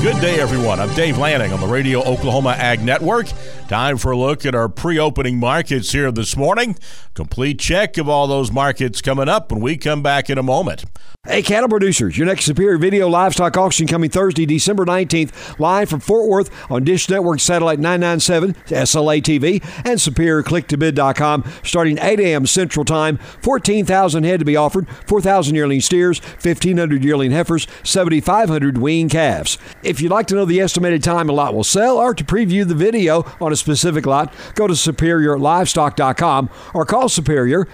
Good day, everyone. I'm Dave Lanning on the Radio Oklahoma Ag Network. Time for a look at our pre-opening markets here this morning. Complete check of all those markets coming up when we come back in a moment. Hey, cattle producers, your next Superior Video Livestock Auction coming Thursday, December 19th, live from Fort Worth on Dish Network Satellite 997, SLA TV, and SuperiorClickToBid.com, starting 8 a.m. Central Time. 14,000 head to be offered, 4,000 yearling steers, 1,500 yearling heifers, 7,500 weaned calves. If you'd like to know the estimated time a lot will sell or to preview the video on a specific lot, go to SuperiorLivestock.com or call Superior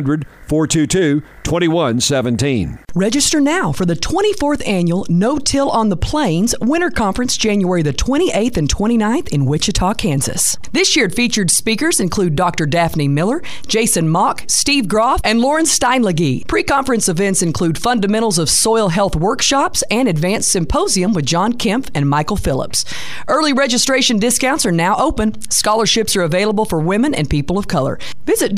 800-422-2117. Register now for the 24th Annual No-Till on the Plains Winter Conference, January the 28th and 29th in Wichita, Kansas. This year featured speakers include Dr. Daphne Miller, Jason Mock, Steve Groff, and Lauren Steinlege. Pre-conference events include fundamentals of soil health workshops and advanced symposium with John Kempf and Michael Phillips. Early registration discounts are now open. Scholarships are available for women and people of color. Visit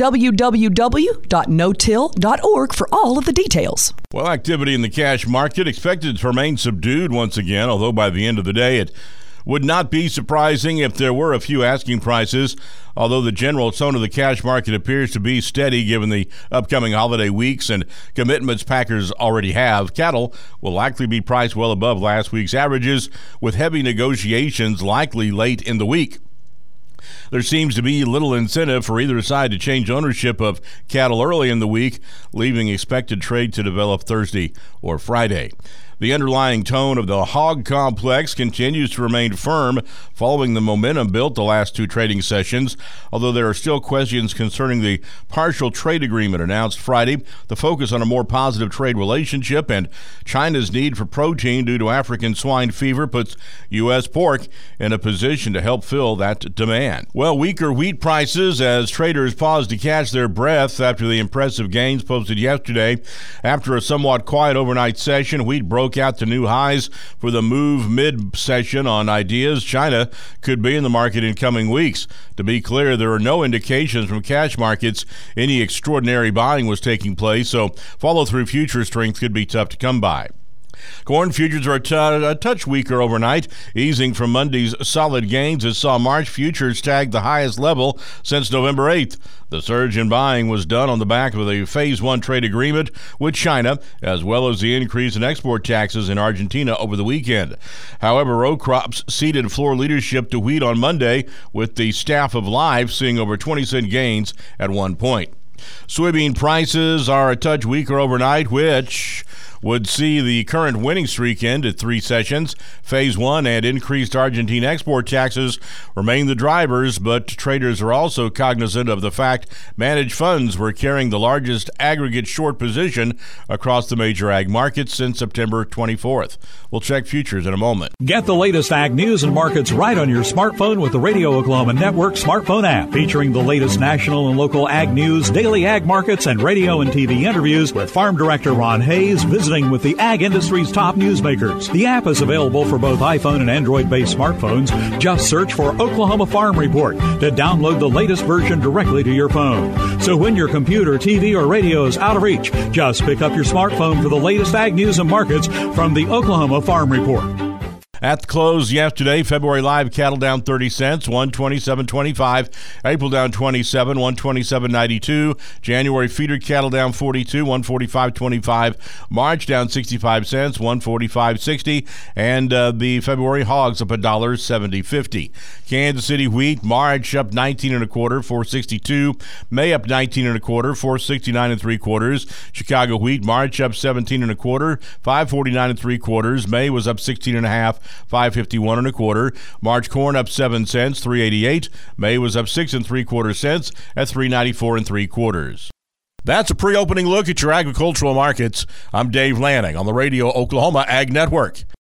www.notill.org for all of the details. Well, activity in the cash market expected to remain subdued once again, although by the end of the day it would not be surprising if there were a few asking prices, although the general tone of the cash market appears to be steady given the upcoming holiday weeks and commitments packers already have. Cattle will likely be priced well above last week's averages, with heavy negotiations likely late in the week. There seems to be little incentive for either side to change ownership of cattle early in the week, leaving expected trade to develop Thursday or Friday. The underlying tone of the hog complex continues to remain firm following the momentum built the last two trading sessions, although there are still questions concerning the partial trade agreement announced Friday, the focus on a more positive trade relationship, and China's need for protein due to African swine fever puts U.S. pork in a position to help fill that demand. Well, weaker wheat prices as traders pause to catch their breath after the impressive gains posted yesterday. After a somewhat quiet overnight session, wheat broke out to new highs for the move mid-session on ideas China could be in the market in coming weeks. To be clear, there are no indications from cash markets any extraordinary buying was taking place, so follow-through future strength could be tough to come by. Corn futures are a touch weaker overnight, easing from Monday's solid gains as saw March futures tag the highest level since November 8th. The surge in buying was done on the back of the Phase 1 trade agreement with China, as well as the increase in export taxes in Argentina over the weekend. However, row crops ceded floor leadership to wheat on Monday, with the staff of Live seeing over 20-cent gains at one point. Soybean prices are a touch weaker overnight, which would see the current winning streak end at 3 sessions. Phase 1 and increased Argentine export taxes remain the drivers, but traders are also cognizant of the fact managed funds were carrying the largest aggregate short position across the major ag markets since September 24th. We'll check futures in a moment. Get the latest ag news and markets right on your smartphone with the Radio Oklahoma Network smartphone app, featuring the latest national and local ag news, daily ag markets, and radio and TV interviews with Farm Director Ron Hayes visiting with the ag industry's top newsmakers. The app is available for both iPhone and Android-based smartphones. Just search for Oklahoma Farm Report to download the latest version directly to your phone. So when your computer, TV, or radio is out of reach, just pick up your smartphone for the latest ag news and markets from the Oklahoma Farm Report. At the close yesterday, February live cattle down 30 cents, 127.25. April down 27, 127.92. January feeder cattle down 42, 145.25. March down 65 cents, 145.60. And the February hogs up $1.70.50. Kansas City wheat, March up 19 and a quarter, 462. May up 19 and a quarter, 469 and 3/4. Chicago wheat, March up 17 and a quarter, 549 and 3/4. May was up 16 and a half, 551 and a quarter. March corn up 7 cents, 388. May was up 6 3/4 cents at 394 3/4. That's a pre-opening look at your agricultural markets. I'm Dave Lanning on the Radio Oklahoma Ag Network.